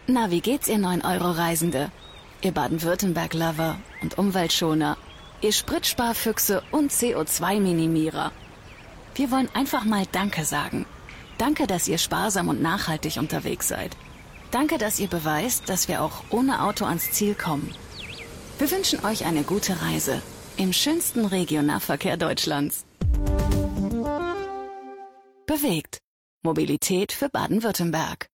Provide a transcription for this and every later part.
Na, wie geht's, ihr 9-Euro-Reisende? Ihr Baden-Württemberg-Lover und Umweltschoner, ihr Spritsparfüchse und CO2-Minimierer. Wir wollen einfach mal Danke sagen. Danke, dass ihr sparsam und nachhaltig unterwegs seid. Danke, dass ihr beweist, dass wir auch ohne Auto ans Ziel kommen. Wir wünschen euch eine gute Reise im schönsten Regionalverkehr Deutschlands. Bewegt. Mobilität für Baden-Württemberg.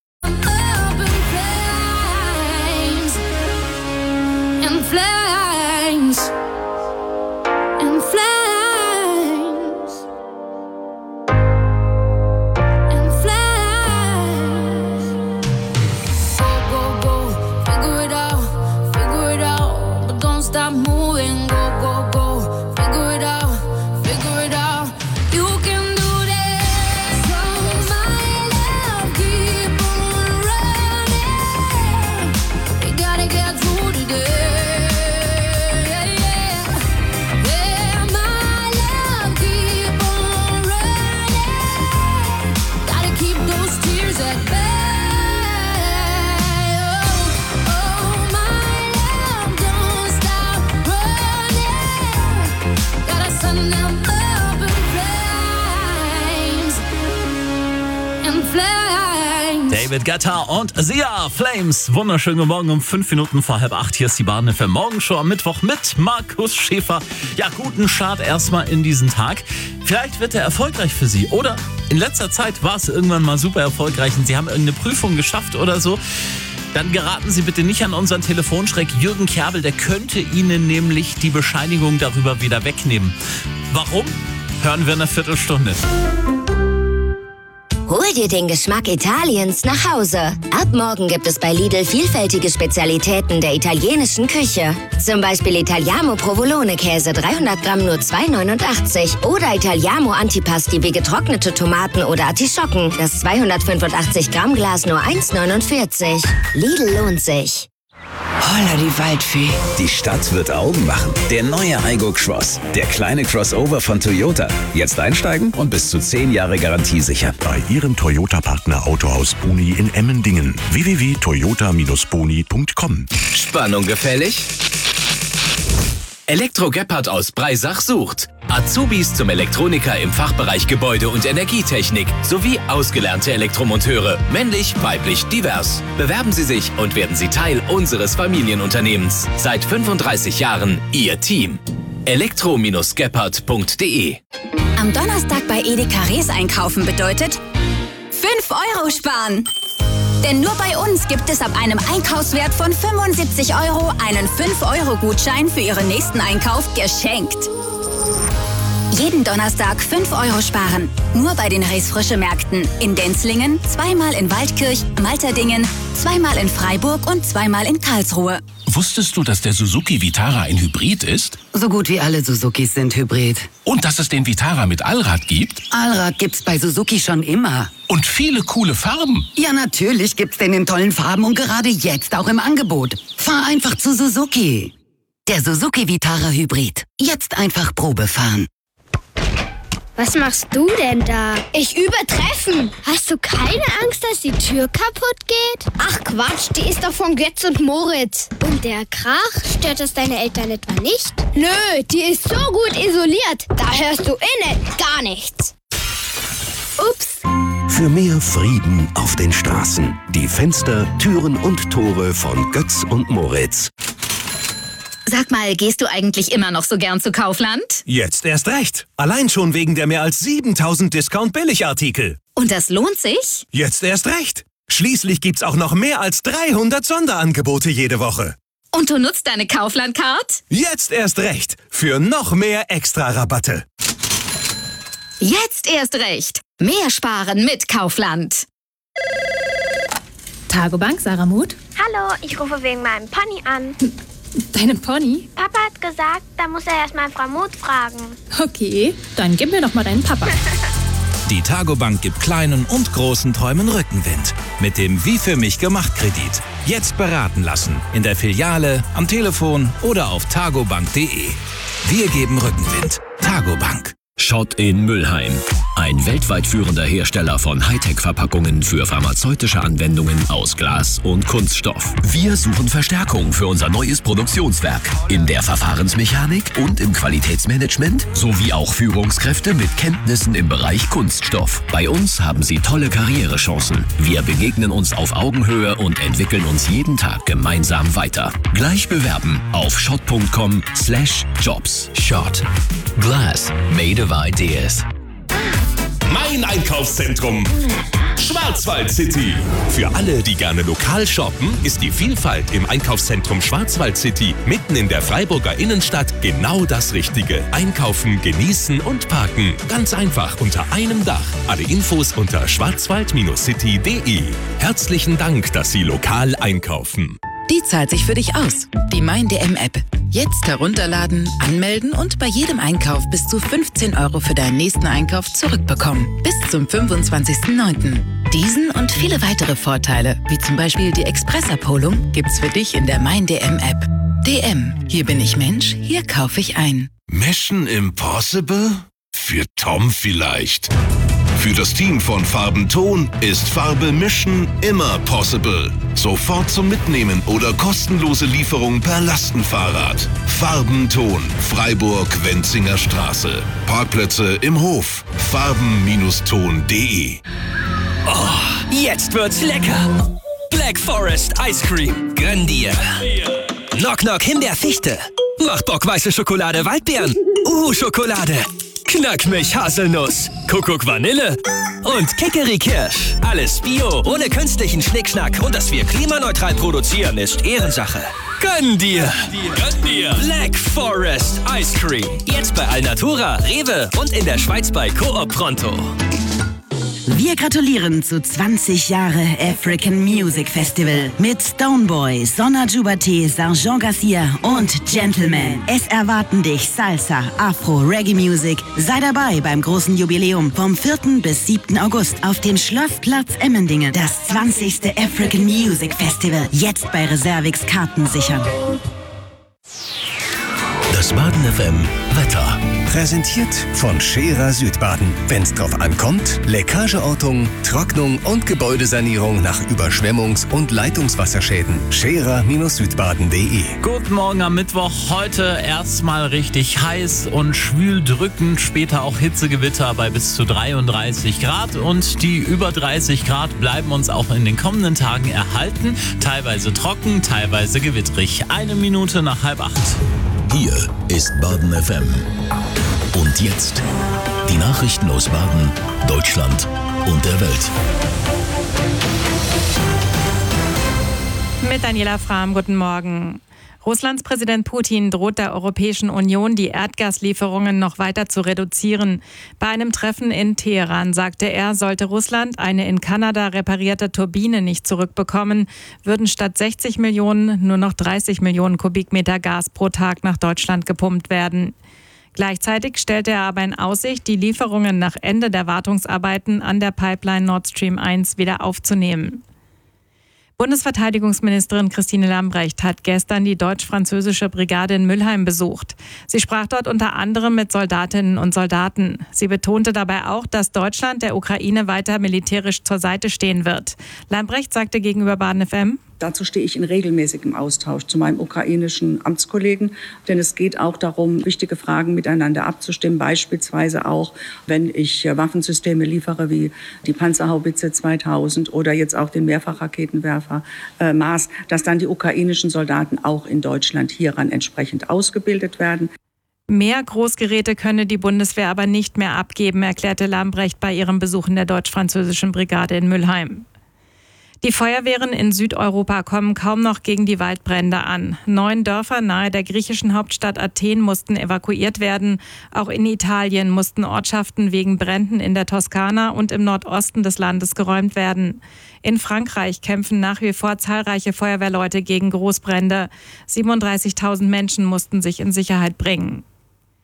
David Guetta und Sia, Flames. Wunderschönen guten Morgen um 5 Minuten vor 7:30. Hier ist die Baden FM Morgenshow am Mittwoch mit Markus Schäfer. Ja, guten Start erstmal in diesen Tag. Vielleicht wird er erfolgreich für Sie. Oder in letzter Zeit war es irgendwann mal super erfolgreich und Sie haben irgendeine Prüfung geschafft oder so. Dann geraten Sie bitte nicht an unseren Telefonschreck. Jürgen Kerbel, der könnte Ihnen nämlich die Bescheinigung darüber wieder wegnehmen. Warum? Hören wir in einer Viertelstunde. Hol dir den Geschmack Italiens nach Hause. Ab morgen gibt es bei Lidl vielfältige Spezialitäten der italienischen Küche. Zum Beispiel Italiamo Provolone-Käse 300 Gramm nur 2,89 oder Italiamo Antipasti wie getrocknete Tomaten oder Artischocken. Das 285 Gramm Glas nur 1,49. Lidl lohnt sich. Holla die Waldfee. Die Stadt wird Augen machen. Der neue Aygo Cross. Der kleine Crossover von Toyota. Jetzt einsteigen und bis zu 10 Jahre Garantie sichern. Bei Ihrem Toyota-Partner Autohaus Boni in Emmendingen. www.toyota-boni.com. Spannung gefällig? Elektro Gebhardt aus Breisach sucht Azubis zum Elektroniker im Fachbereich Gebäude- und Energietechnik sowie ausgelernte Elektromonteure, männlich, weiblich, divers. Bewerben Sie sich und werden Sie Teil unseres Familienunternehmens. Seit 35 Jahren Ihr Team. elektro-gebhardt.de. Am Donnerstag bei Edeka Rees einkaufen bedeutet 5 Euro sparen. Denn nur bei uns gibt es ab einem Einkaufswert von 75 Euro einen 5-Euro-Gutschein für Ihren nächsten Einkauf geschenkt. Jeden Donnerstag 5 Euro sparen. Nur bei den Rees Frische Märkten. In Denzlingen, zweimal in Waldkirch, Malterdingen, zweimal in Freiburg und zweimal in Karlsruhe. Wusstest du, dass der Suzuki Vitara ein Hybrid ist? So gut wie alle Suzukis sind Hybrid. Und dass es den Vitara mit Allrad gibt? Allrad gibt's bei Suzuki schon immer. Und viele coole Farben. Ja, natürlich gibt's den in tollen Farben und gerade jetzt auch im Angebot. Fahr einfach zu Suzuki. Der Suzuki Vitara Hybrid. Jetzt einfach Probe fahren. Was machst du denn da? Ich übe Treffen. Hast du keine Angst, dass die Tür kaputt geht? Ach Quatsch, die ist doch von Götz und Moritz. Und der Krach, stört das deine Eltern etwa nicht? Nö, die ist so gut isoliert. Da hörst du gar nichts. Ups. Für mehr Frieden auf den Straßen. Die Fenster, Türen und Tore von Götz und Moritz. Sag mal, gehst du eigentlich immer noch so gern zu Kaufland? Jetzt erst recht. Allein schon wegen der mehr als 7000 Discount-Billigartikel. Und das lohnt sich? Jetzt erst recht. Schließlich gibt's auch noch mehr als 300 Sonderangebote jede Woche. Und du nutzt deine Kaufland-Card? Jetzt erst recht. Für noch mehr Extra-Rabatte. Jetzt erst recht. Mehr sparen mit Kaufland. Tagobank, Sarah Muth. Hallo, ich rufe wegen meinem Pony an. Deinem Pony? Papa hat gesagt, da muss er erstmal Frau Muth fragen. Okay, dann gib mir doch mal deinen Papa. Die Tagobank gibt kleinen und großen Träumen Rückenwind. Mit dem Wie für mich gemacht Kredit. Jetzt beraten lassen. In der Filiale, am Telefon oder auf tagobank.de. Wir geben Rückenwind. Tagobank. Schott in Mülheim. Ein weltweit führender Hersteller von Hightech-Verpackungen für pharmazeutische Anwendungen aus Glas und Kunststoff. Wir suchen Verstärkung für unser neues Produktionswerk in der Verfahrensmechanik und im Qualitätsmanagement sowie auch Führungskräfte mit Kenntnissen im Bereich Kunststoff. Bei uns haben Sie tolle Karrierechancen. Wir begegnen uns auf Augenhöhe und entwickeln uns jeden Tag gemeinsam weiter. Gleich bewerben auf schott.com/jobs. Schott. Glass made of ideas. Mein Einkaufszentrum Schwarzwald City. Für alle, die gerne lokal shoppen, ist die Vielfalt im Einkaufszentrum Schwarzwald City mitten in der Freiburger Innenstadt genau das Richtige. Einkaufen, genießen und parken. Ganz einfach unter einem Dach. Alle Infos unter schwarzwald-city.de. Herzlichen Dank, dass Sie lokal einkaufen. Die zahlt sich für dich aus. Die MeinDM-App. Jetzt herunterladen, anmelden und bei jedem Einkauf bis zu 15 € für deinen nächsten Einkauf zurückbekommen. Bis zum 25.09. Diesen und viele weitere Vorteile, wie zum Beispiel die Expressabholung, gibt's für dich in der MeinDM-App. DM. Hier bin ich Mensch, hier kaufe ich ein. Mission Impossible? Für Tom vielleicht. Für das Team von Farbenton ist Farbe mischen immer possible. Sofort zum Mitnehmen oder kostenlose Lieferung per Lastenfahrrad. Farbenton, Freiburg-Wenzinger Straße. Parkplätze im Hof. farben-ton.de. Oh, jetzt wird's lecker. Black Forest Ice Cream. Gönn dir. Knock Knock Himbeerfichte. Macht Bock weiße Schokolade Waldbeeren. Schokolade. Knackmilch Haselnuss, Kuckuck Vanille und Kikeri-Kirsch. Alles Bio, ohne künstlichen Schnickschnack. Und dass wir klimaneutral produzieren, ist Ehrensache. Gönn dir! Gönn dir! Black Forest Ice Cream. Jetzt bei Alnatura, Rewe und in der Schweiz bei Coop Pronto. Wir gratulieren zu 20 Jahre African Music Festival mit Stoneboy, Sonna Jubate, Sargent Garcia und Gentleman. Es erwarten dich Salsa, Afro, Reggae Music. Sei dabei beim großen Jubiläum vom 4. bis 7. August auf dem Schlossplatz Emmendingen. Das 20. African Music Festival. Jetzt bei Reservix Karten sichern. Das Baden FM Wetter. Präsentiert von Scherer Südbaden. Wenn's drauf ankommt, Leckageortung, Trocknung und Gebäudesanierung nach Überschwemmungs- und Leitungswasserschäden. Scherer-Südbaden.de. Guten Morgen am Mittwoch. Heute erstmal richtig heiß und schwül drückend. Später auch Hitzegewitter bei bis zu 33 Grad. Und die über 30 Grad bleiben uns auch in den kommenden Tagen erhalten. Teilweise trocken, teilweise gewittrig. 1 Minute nach 7:30. Hier ist Baden FM. Und jetzt die Nachrichten aus Baden, Deutschland und der Welt. Mit Daniela Frahm, guten Morgen. Russlands Präsident Putin droht der Europäischen Union, die Erdgaslieferungen noch weiter zu reduzieren. Bei einem Treffen in Teheran sagte er, sollte Russland eine in Kanada reparierte Turbine nicht zurückbekommen, würden statt 60 Millionen nur noch 30 Millionen Kubikmeter Gas pro Tag nach Deutschland gepumpt werden. Gleichzeitig stellte er aber in Aussicht, die Lieferungen nach Ende der Wartungsarbeiten an der Pipeline Nord Stream 1 wieder aufzunehmen. Bundesverteidigungsministerin Christine Lambrecht hat gestern die deutsch-französische Brigade in Mülheim besucht. Sie sprach dort unter anderem mit Soldatinnen und Soldaten. Sie betonte dabei auch, dass Deutschland der Ukraine weiter militärisch zur Seite stehen wird. Lambrecht sagte gegenüber Baden FM: Dazu stehe ich in regelmäßigem Austausch zu meinem ukrainischen Amtskollegen, denn es geht auch darum, wichtige Fragen miteinander abzustimmen, beispielsweise auch, wenn ich Waffensysteme liefere wie die Panzerhaubitze 2000 oder jetzt auch den Mehrfachraketenwerfer Mars, dass dann die ukrainischen Soldaten auch in Deutschland hieran entsprechend ausgebildet werden. Mehr Großgeräte könne die Bundeswehr aber nicht mehr abgeben, erklärte Lambrecht bei ihrem Besuch in der deutsch-französischen Brigade in Mülheim. Die Feuerwehren in Südeuropa kommen kaum noch gegen die Waldbrände an. 9 Dörfer nahe der griechischen Hauptstadt Athen mussten evakuiert werden. Auch in Italien mussten Ortschaften wegen Bränden in der Toskana und im Nordosten des Landes geräumt werden. In Frankreich kämpfen nach wie vor zahlreiche Feuerwehrleute gegen Großbrände. 37.000 Menschen mussten sich in Sicherheit bringen.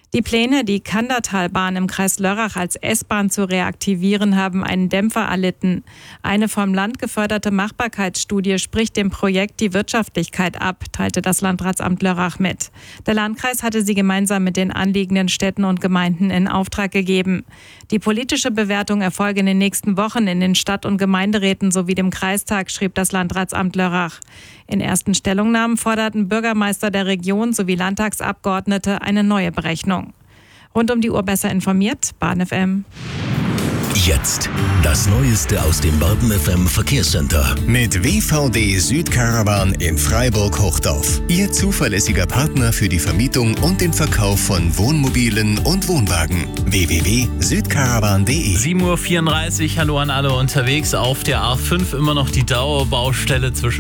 Die Pläne, die Kandertalbahn im Kreis Lörrach als S-Bahn zu reaktivieren, haben einen Dämpfer erlitten. Eine vom Land geförderte Machbarkeitsstudie spricht dem Projekt die Wirtschaftlichkeit ab, teilte das Landratsamt Lörrach mit. Der Landkreis hatte sie gemeinsam mit den anliegenden Städten und Gemeinden in Auftrag gegeben. Die politische Bewertung erfolge in den nächsten Wochen in den Stadt- und Gemeinderäten sowie dem Kreistag, schrieb das Landratsamt Lörrach. In ersten Stellungnahmen forderten Bürgermeister der Region sowie Landtagsabgeordnete eine neue Berechnung. Rund um die Uhr besser informiert, Baden FM. Jetzt das Neueste aus dem Baden FM Verkehrscenter. Mit WVD Südkarawan in Freiburg-Hochdorf. Ihr zuverlässiger Partner für die Vermietung und den Verkauf von Wohnmobilen und Wohnwagen. www.südkarawan.de 7:34 Uhr, hallo an alle unterwegs. Auf der A5 immer noch die Dauerbaustelle zwischen